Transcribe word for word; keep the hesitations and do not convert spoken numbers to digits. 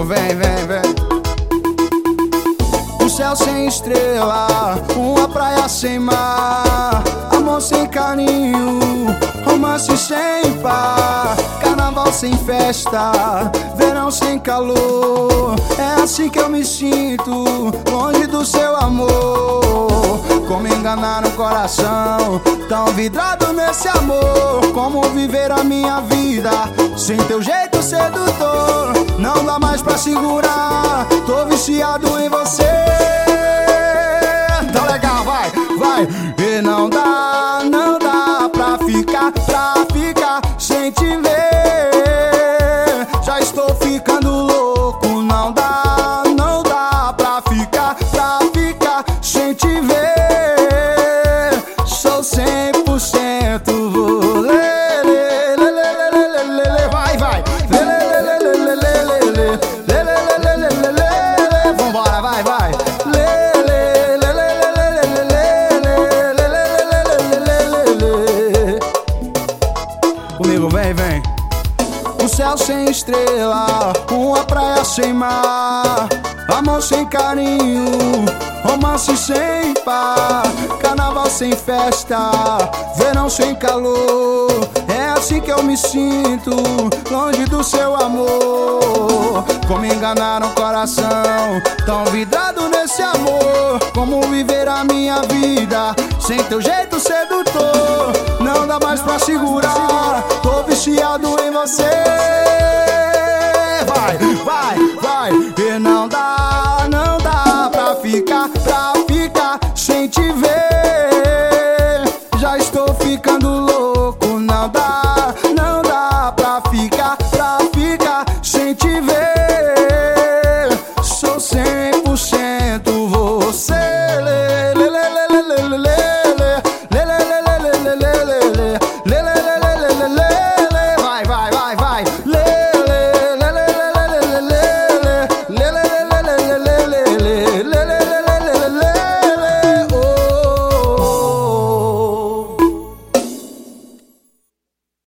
Comigo vem, vem, vem. Um céu sem estrela, uma praia sem mar, amor sem carinho, romance sem par, carnaval sem festa, verão sem calor. É assim que eu me sinto, longe do seu amor. Como enganar o coração, tão vidrado nesse amor. Como viver a minha vida sem teu jeito sedutor. Não dá mais pra segurar, tô viciado em você. Tá legal, vai, vai. E não dá, não dá pra ficar, pra ficar sem te ver. Já estou ficando louco, não dá, não dá pra ficar, pra ficar sem te ver. Sou cem por cento lê, lê, lê, lê, lê, lê, lê, lê, vai, vai. Lê, lê, lê, lê, lê, lê, lê, lê, lê, lê, lê, lê, lê, lê. Vambora, vai, vai. Lê, lê, lê, lê, lê, lê, lê, lê, lê, lê, lê, lê, lê. Comigo, vem, vem. Um céu sem estrela, uma praia sem mar, amor sem carinho, romance sem par, carnaval sem festa, verão sem calor. É assim que eu me sinto, longe do seu amor. Como enganar um coração, tão vidrado nesse amor. Como viver a minha vida sem teu jeito sedutor. Não dá mais pra segurar, tô viciado em você.